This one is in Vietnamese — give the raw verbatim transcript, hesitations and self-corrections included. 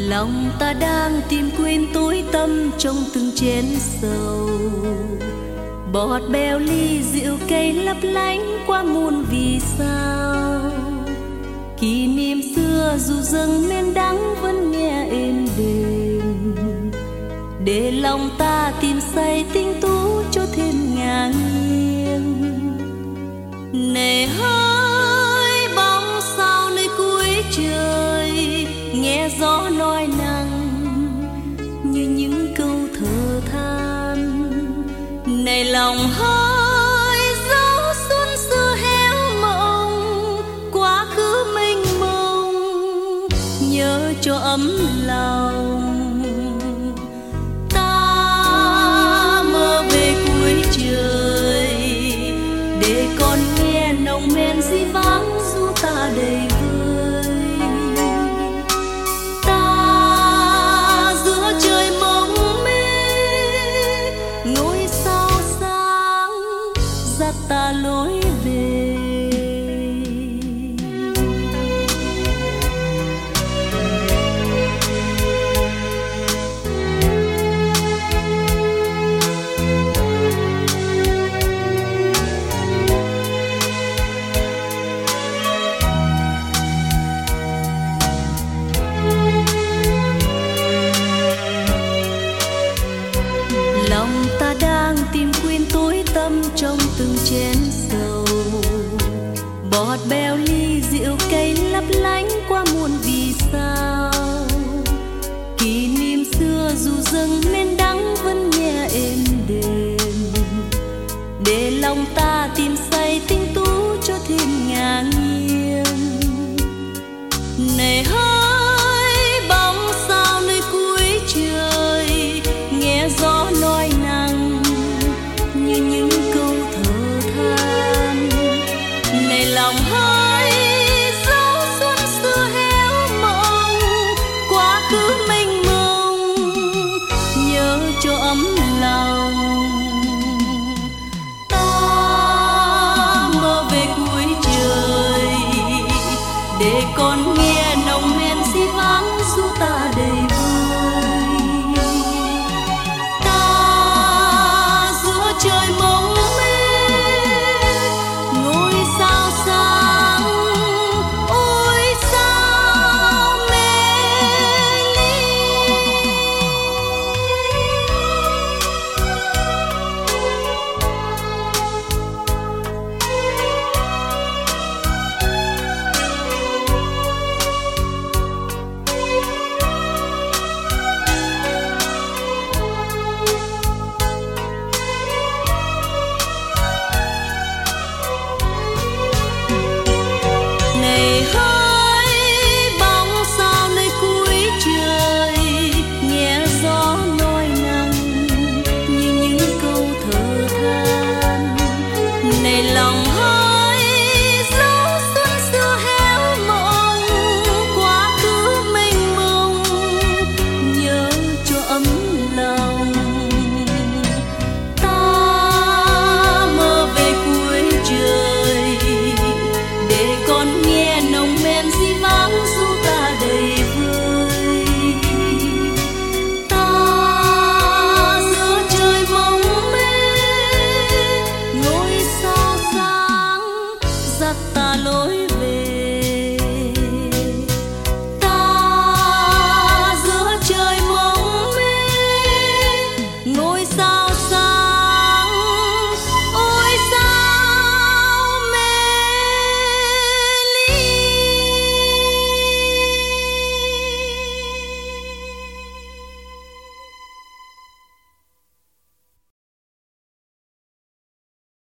Lòng ta đang tìm quên tối tâm trong từng chén sầu, bọt bèo ly rượu cây lấp lánh qua muôn vì sao. Kỷ niệm xưa dù dâng men đắng vẫn nghe êm đềm, để lòng ta tìm say tinh tú cho thêm ngả nghiêng. Này hỡi bóng sao nơi cuối trời, nghe gió nói năng như những câu thở than. Này lòng hỡi dấu xuân xưa héo mộng, quá khứ mênh mông nhớ cho ấm lòng. Ta mơ về cuối trời để con nghe nồng men dĩ vãng du ta đầy vơi. Ta giữa trời mộng mê, ngôi sao sáng dắt ta lối về. Lòng ta đang tìm quên tối tâm trong từng chén sầu, bọt bèo